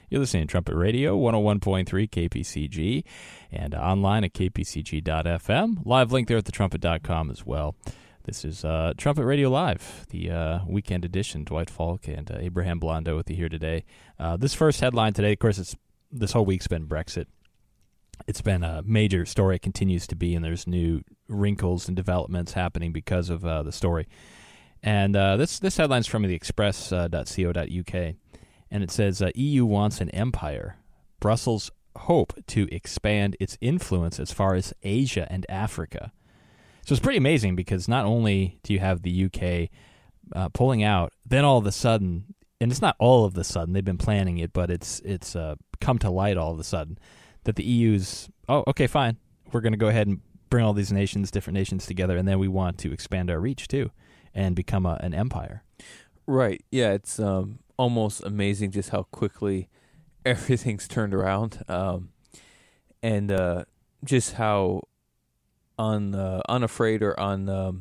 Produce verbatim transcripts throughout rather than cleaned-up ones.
You're listening to Trumpet Radio, one oh one point three K P C G, and online at k p c g dot f m. Live link there at the trumpet dot com as well. This is uh, Trumpet Radio Live, the uh, weekend edition. Dwight Falk and uh, Abraham Blondo with you here today. Uh, this first headline today, of course, it's, this whole week's been Brexit. It's been a major story. It continues to be, and there's new wrinkles and developments happening because of uh, the story. And uh, this this headline's from the express dot co dot u k, and it says, uh, E U wants an empire. Brussels hope to expand its influence as far as Asia and Africa. So it's pretty amazing because not only do you have the U K uh, pulling out, then all of a sudden, and it's not all of a sudden, they've been planning it, but it's it's uh, come to light all of a sudden, that the E U's, oh, okay, fine, we're going to go ahead and bring all these nations, different nations together, and then we want to expand our reach too and become a, an empire. Right, yeah, it's um, almost amazing just how quickly everything's turned around, um, and uh, just how un, uh, unafraid or un, um,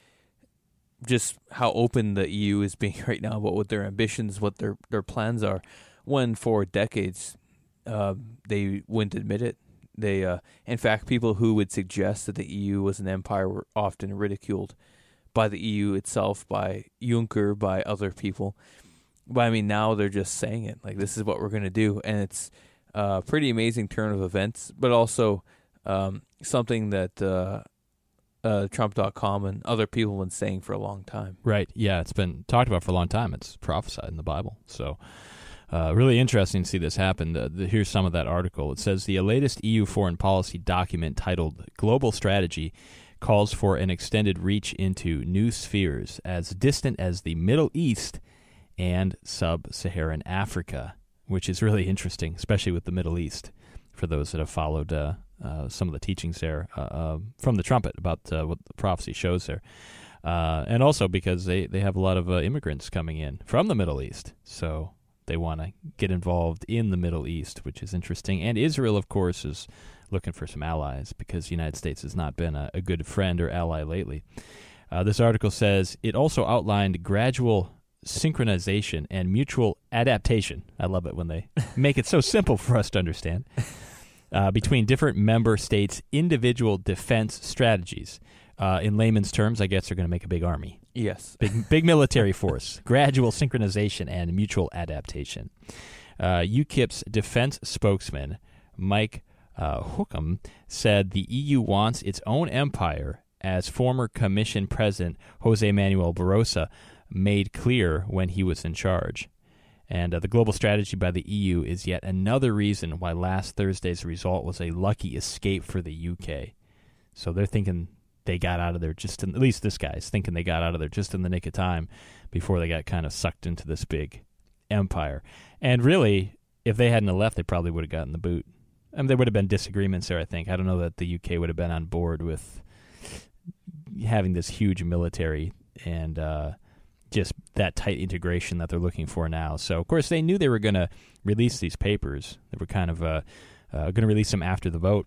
just how open the E U is being right now about what their ambitions, what their, their plans are, when for decades uh, they wouldn't admit it. They, uh, in fact, people who would suggest that the E U was an empire were often ridiculed by the E U itself, by Juncker, by other people. But I mean, now they're just saying it, like, this is what we're going to do. And it's a pretty amazing turn of events, but also um, something that uh, uh, Trump dot com and other people have been saying for a long time. Right, yeah, it's been talked about for a long time. It's prophesied in the Bible. So uh, really interesting to see this happen. Uh, the, here's some of that article. It says, the latest E U foreign policy document titled Global Strategy calls for an extended reach into new spheres as distant as the Middle East and sub-Saharan Africa, which is really interesting, especially with the Middle East, for those that have followed uh, uh, some of the teachings there uh, uh, from the trumpet about uh, what the prophecy shows there. Uh, and also because they, they have a lot of uh, immigrants coming in from the Middle East, so they want to get involved in the Middle East, which is interesting. And Israel, of course, is looking for some allies because the United States has not been a, a good friend or ally lately. Uh, this article says it also outlined gradual synchronization and mutual adaptation. I love it when they make it so simple for us to understand. Uh, between different member states' individual defense strategies. Uh, in layman's terms, I guess they're going to make a big army. Yes. Big, big military force. Gradual synchronization and mutual adaptation. Uh, UKIP's defense spokesman, Mike uh, Hookham, said the E U wants its own empire, as former Commission President Jose Manuel Barroso made clear when he was in charge. And uh, the global strategy by the E U is yet another reason why last Thursday's result was a lucky escape for the U K. So they're thinking they got out of there just in, at least this guy's thinking they got out of there just in the nick of time before they got kind of sucked into this big empire. And really, if they hadn't have left, they probably would have gotten the boot. I mean, there would have been disagreements there, I think. I don't know that the U K would have been on board with having this huge military and uh, just that tight integration that they're looking for now. So, of course, they knew they were going to release these papers. They were kind of uh, uh, going to release them after the vote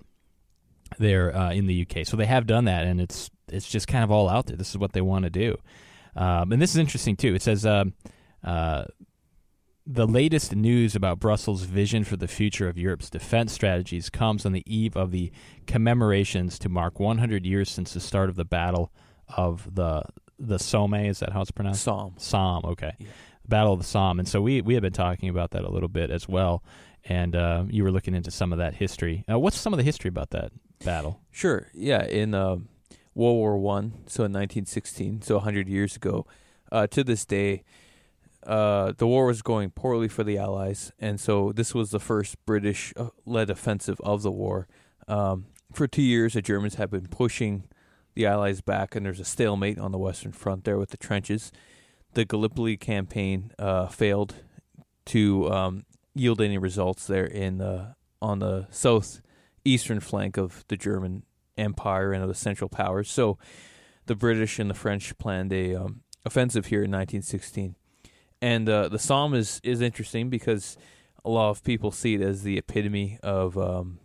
there uh, in the U K. So they have done that, and it's it's just kind of all out there. This is what they want to do. Um, and this is interesting, too. It says um, uh, the latest news about Brussels' vision for the future of Europe's defense strategies comes on the eve of the commemorations to mark one hundred years since the start of the Battle of the the Somme. Is that how it's pronounced? Somme. Somme, okay. Yeah. Battle of the Somme. And so we, we have been talking about that a little bit as well, and uh, you were looking into some of that history. Uh, what's some of the history about that battle? Sure, yeah. In uh, World War One, so in nineteen sixteen, so one hundred years ago, uh, to this day, uh, the war was going poorly for the Allies, and so this was the first British-led offensive of the war. Um, for two years, the Germans have been pushing the Allies back, and there's a stalemate on the Western Front there with the trenches. The Gallipoli campaign uh, failed to um, yield any results there in uh, on the southeastern flank of the German Empire and of the Central Powers. So the British and the French planned a um, offensive here in nineteen sixteen. And uh, the Somme is, is interesting because a lot of people see it as the epitome of um,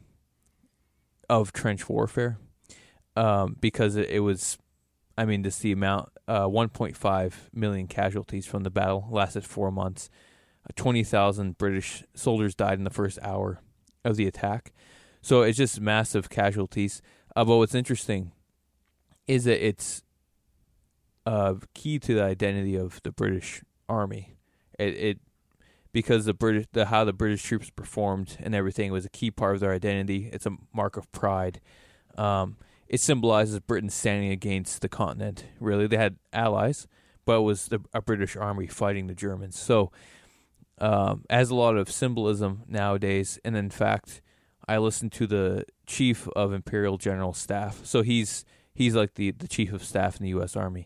of trench warfare. Um, because it, it was, I mean, just the amount, uh, one point five million casualties from the battle, lasted four months. twenty thousand British soldiers died in the first hour of the attack. So it's just massive casualties. Uh, but what's interesting is that it's uh, key to the identity of the British Army. It, it because the British, the how the British troops performed and everything was a key part of their identity. It's a mark of pride. Um, it symbolizes Britain standing against the continent. Really, they had allies, but it was the, a British army fighting the Germans. So, um, has a lot of symbolism nowadays. And in fact, I listened to the chief of Imperial General Staff. So he's he's like the, the chief of staff in the U S Army.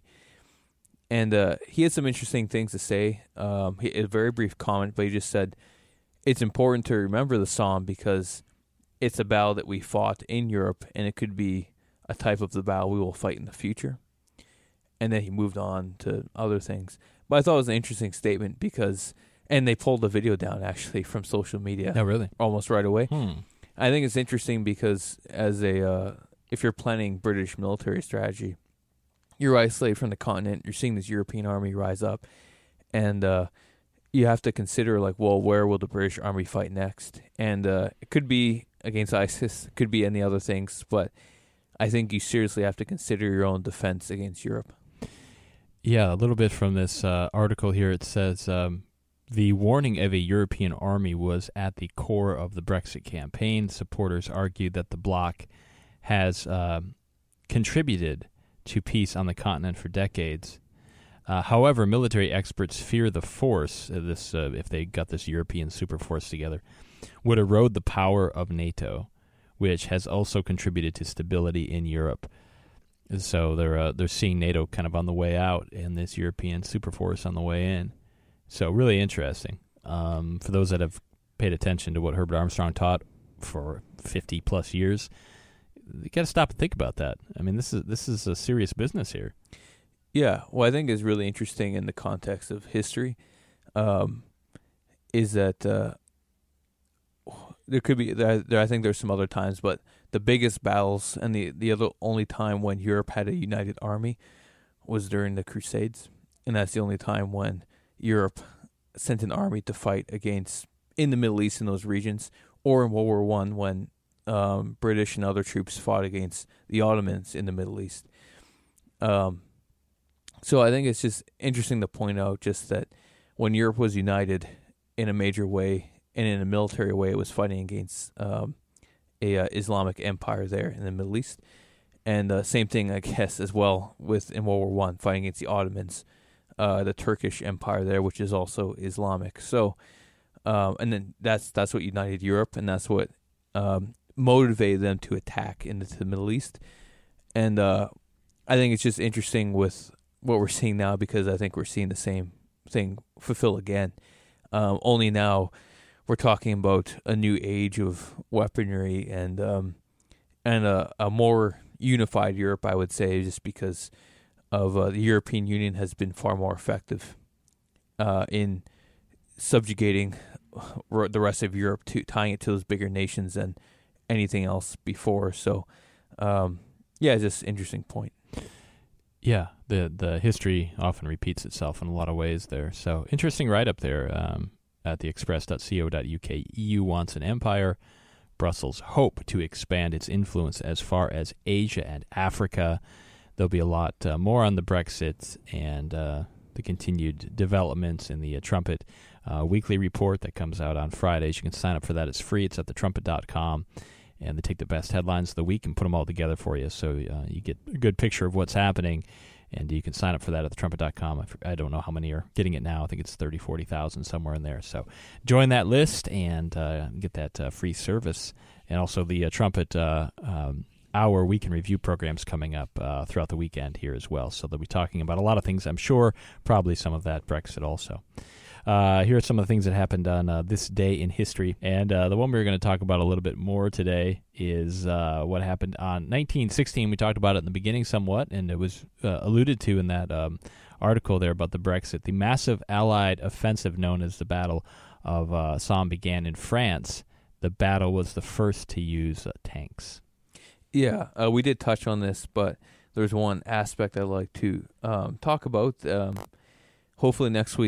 And uh, he had some interesting things to say. Um, he, a very brief comment, but he just said, it's important to remember the Somme because it's a battle that we fought in Europe, and it could be a type of the battle we will fight in the future. And then he moved on to other things. But I thought it was an interesting statement because, and they pulled the video down actually from social media. Oh, really? Almost right away. Hmm. I think it's interesting because as a, uh, if you're planning British military strategy, you're isolated from the continent. You're seeing this European army rise up, and uh, you have to consider, like, well, where will the British army fight next? And uh, it could be against ISIS, it could be any other things, but I think you seriously have to consider your own defense against Europe. Yeah, a little bit from this uh, article here. It says um, the warning of a European army was at the core of the Brexit campaign. Supporters argued that the bloc has uh, contributed to peace on the continent for decades. Uh, however, military experts fear the force, uh, this uh, if they got this European super force together, would erode the power of NATO, which has also contributed to stability in Europe. So they're uh, they're seeing NATO kind of on the way out and this European super force on the way in. So really interesting. Um, for those that have paid attention to what Herbert Armstrong taught for fifty plus years, you got to stop and think about that. I mean, this is this is a serious business here. Yeah, what I think is really interesting in the context of history um, is that uh, there could be, there, there, I think there's some other times, but the biggest battles and the, the other only time when Europe had a united army was during the Crusades. And that's the only time when Europe sent an army to fight against, in the Middle East in those regions, or in World War One when um, British and other troops fought against the Ottomans in the Middle East. Um, so I think it's just interesting to point out just that when Europe was united in a major way and in a military way, it was fighting against um, a uh, Islamic empire there in the Middle East. And uh, same thing, I guess, as well with in World War One, fighting against the Ottomans, uh, the Turkish Empire there, which is also Islamic. So, um, and then that's that's what united Europe, and that's what um, motivated them to attack into the Middle East. And uh, I think it's just interesting with what we're seeing now because I think we're seeing the same thing fulfill again. Um, only now we're talking about a new age of weaponry and um, and a, a more unified Europe, I would say, just because of uh, the European Union has been far more effective uh, in subjugating the rest of Europe, to tying it to those bigger nations than anything else before. So, um, yeah, it's just an interesting point. Yeah, the the history often repeats itself in a lot of ways there. So interesting write-up there um, at the express dot co dot uk. E U wants an empire. Brussels hope to expand its influence as far as Asia and Africa. There'll be a lot uh, more on the Brexit and uh, the continued developments in the uh, Trumpet uh, weekly report that comes out on Fridays. You can sign up for that. It's free. It's at the trumpet dot com. And they take the best headlines of the week and put them all together for you, so uh, you get a good picture of what's happening. And you can sign up for that at the trumpet dot com. I, I don't know how many are getting it now. I think it's thirty, forty thousand, somewhere in there. So join that list and uh, get that uh, free service. And also the uh, Trumpet uh, um, Hour Week in Review programs coming up uh, throughout the weekend here as well. So they'll be talking about a lot of things, I'm sure, probably some of that Brexit also. Uh, here are some of the things that happened on uh, this day in history. And uh, the one we're going to talk about a little bit more today is uh, what happened on nineteen sixteen. We talked about it in the beginning somewhat, and it was uh, alluded to in that um, article there about the Brexit. The massive Allied offensive known as the Battle of uh, Somme began in France. The battle was the first to use uh, tanks. Yeah, uh, we did touch on this, but there's one aspect I'd like to um, talk about. Um, hopefully next week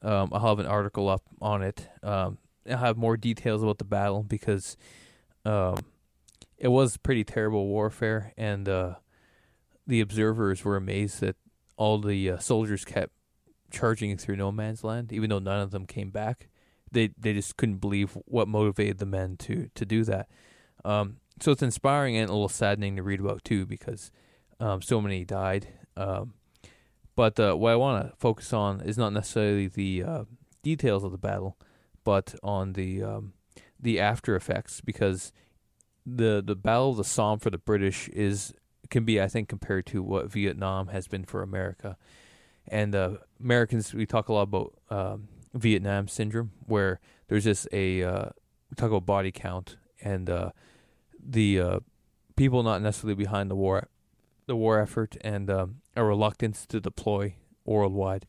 Um, I'll have an article up on it. Um, I'll have more details about the battle because um, it was pretty terrible warfare, and uh, the observers were amazed that all the uh, soldiers kept charging through no man's land, even though none of them came back. They they just couldn't believe what motivated the men to to do that. Um, so it's inspiring and a little saddening to read about too, because um, so many died. Um, but uh, what I want to focus on is not necessarily the uh, details of the battle, but on the um, the after effects, because the the Battle of the Somme for the British is can be, I think, compared to what Vietnam has been for America. And uh, Americans, we talk a lot about um, Vietnam syndrome, where there's just a uh, we talk about body count and uh, the uh, people not necessarily behind the war, the war effort, and um, a reluctance to deploy worldwide.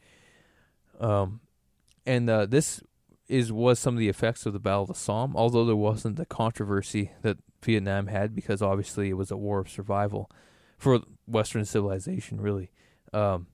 Um, and uh, this is was some of the effects of the Battle of the Somme, although there wasn't the controversy that Vietnam had, because obviously it was a war of survival for Western civilization, really. Um,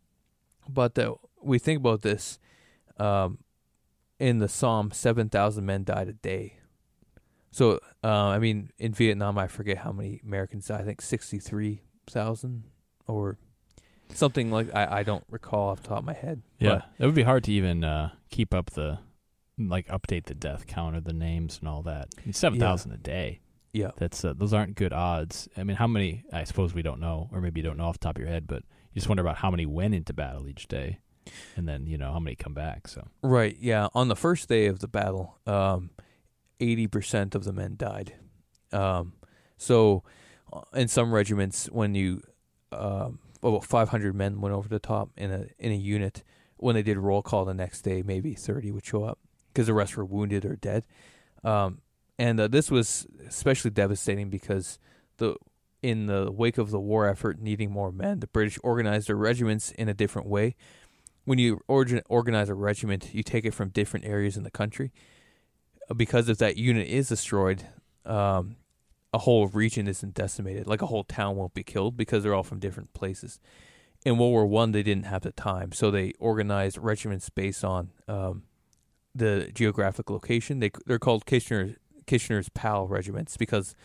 but uh, we think about this. Um, in the Somme, seven thousand men died a day. So, uh, I mean, in Vietnam, I forget how many Americans died. I think sixty-three thousand or something like I, I don't recall off the top of my head. Yeah, but it would be hard to even uh, keep up the, like, update the death count or the names and all that. I mean, seven thousand yeah. a day. Yeah. That's uh, those aren't good odds. I mean, how many, I suppose we don't know, or maybe you don't know off the top of your head, but you just wonder about how many went into battle each day. And then, you know, how many come back. So Right, yeah. On the first day of the battle, um, eighty percent of the men died. Um, so in some regiments, when you, um, about five hundred men went over the top in a in a unit. When they did roll call the next day, maybe thirty would show up because the rest were wounded or dead. Um, and uh, this was especially devastating because the in the wake of the war effort needing more men, the British organized their regiments in a different way. When you organ- organize a regiment, you take it from different areas in the country. Because if that unit is destroyed, um, a whole region isn't decimated. Like a whole town won't be killed because they're all from different places. In World War One, they didn't have the time, so they organized regiments based on um, the geographic location. They they're called Kitchener Kitchener's Pal regiments because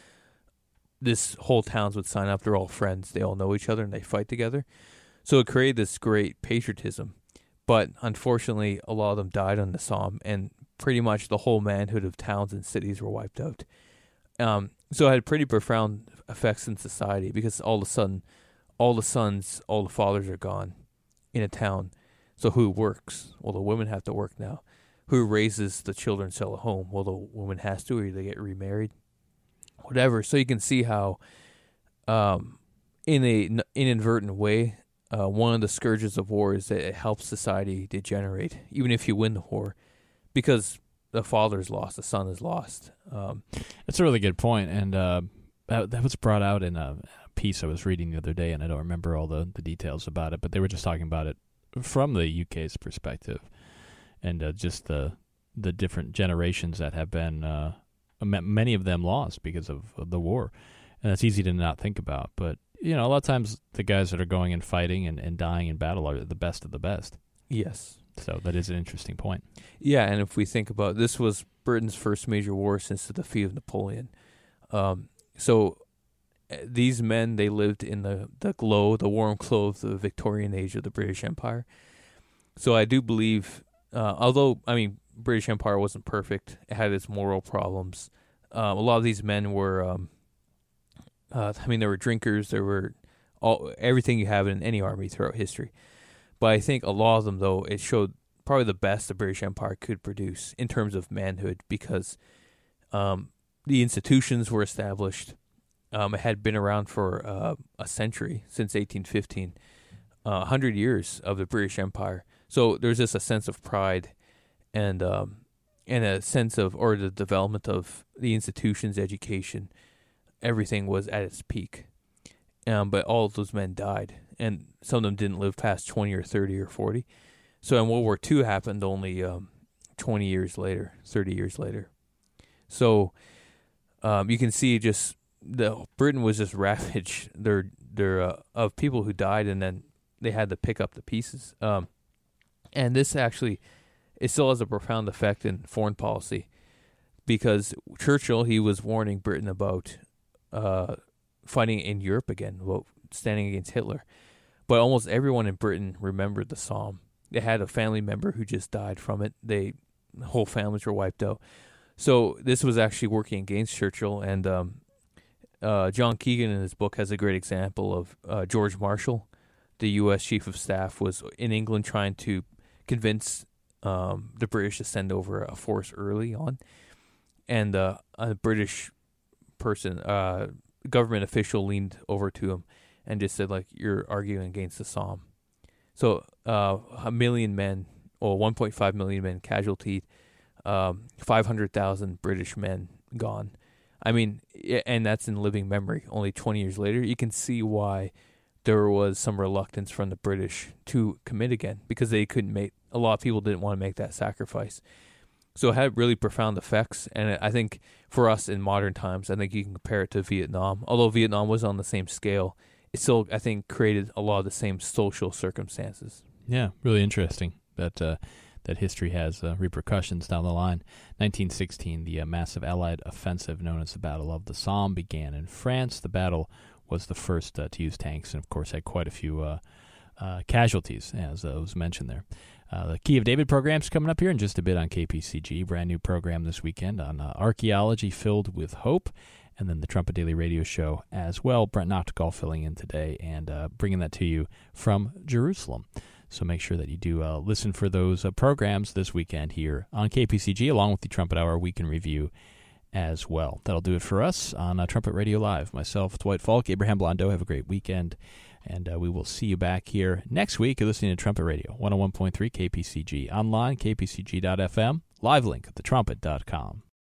this whole towns would sign up. They're all friends. They all know each other and they fight together. So it created this great patriotism. But unfortunately, a lot of them died on the Somme, and pretty much the whole manhood of towns and cities were wiped out. Um, so it had pretty profound effects in society because all of a sudden, all the sons, all the fathers are gone in a town. So who works? Well, the women have to work now. Who raises the children still at home? Well, the woman has to, or they get remarried. Whatever. So you can see how, um, in a n- inadvertent way, Uh, one of the scourges of war is that it helps society degenerate, even if you win the war, because the father's lost, the son is lost. Um, That's a really good point, and uh, that, that was brought out in a piece I was reading the other day, and I don't remember all the, the details about it, but they were just talking about it from the U K's perspective, and uh, just the the different generations that have been, uh, many of them lost because of, of the war, and it's easy to not think about, but you know, a lot of times the guys that are going and fighting and, and dying in battle are the best of the best. Yes. So that is an interesting point. Yeah, and if we think about it, this was Britain's first major war since the defeat of Napoleon. Um, so uh, these men, they lived in the, the glow, the warm glow of the Victorian age of the British Empire. So I do believe, uh, although, I mean, British Empire wasn't perfect, it had its moral problems. Um, a lot of these men were... Um, Uh, I mean, there were drinkers, there were all everything you have in any army throughout history. But I think a lot of them, though, it showed probably the best the British Empire could produce in terms of manhood because um, the institutions were established. Um, it had been around for uh, a century, since eighteen fifteen, uh, one hundred years of the British Empire. So there's just a sense of pride and, um, and a sense of, or the development of the institutions, education. Everything was at its peak. Um, but all of those men died, and some of them didn't live past twenty or thirty or forty. So when World War Two happened only um, twenty years later, thirty years later. So um, you can see just the Britain was just ravaged their, their, uh, of people who died, and then they had to pick up the pieces. Um, and this actually it still has a profound effect in foreign policy, because Churchill, he was warning Britain about uh, fighting in Europe again, about standing against Hitler. But almost everyone in Britain remembered the Somme. They had a family member who just died from it. They, the whole families were wiped out. So this was actually working against Churchill. And um, uh, John Keegan in his book has a great example of uh, George Marshall, the U S chief of staff, was in England trying to convince um, the British to send over a force early on. And uh, a British person, uh, government official, leaned over to him and just said, like, you're arguing against the Somme. So uh, a million men, or one point five million men casualtied, um, five hundred thousand British men gone. I mean, and that's in living memory. Only twenty years later, you can see why there was some reluctance from the British to commit again, because they couldn't make, a lot of people didn't want to make that sacrifice. So it had really profound effects, and I think for us in modern times, I think you can compare it to Vietnam. Although Vietnam was on the same scale, it still, I think, created a lot of the same social circumstances. Yeah, really interesting that uh, that history has uh, repercussions down the line. nineteen sixteen, the uh, massive Allied offensive known as the Battle of the Somme began in France. The battle was the first uh, to use tanks, and of course had quite a few uh, uh, casualties, as uh, was mentioned there. Uh, the Key of David program's coming up here in just a bit on K P C G. Brand new program this weekend on uh, archaeology filled with hope. And then the Trumpet Daily Radio Show as well. Brent Noctegal filling in today and uh, bringing that to you from Jerusalem. So make sure that you do uh, listen for those uh, programs this weekend here on K P C G, along with the Trumpet Hour Week in Review as well. That'll do it for us on uh, Trumpet Radio Live. Myself, Dwight Falk, Abraham Blondeau. Have a great weekend. And uh, we will see you back here next week. You're listening to Trumpet Radio, one oh one point three K P C G. Online, k p c g dot f m. Live link at the trumpet dot com.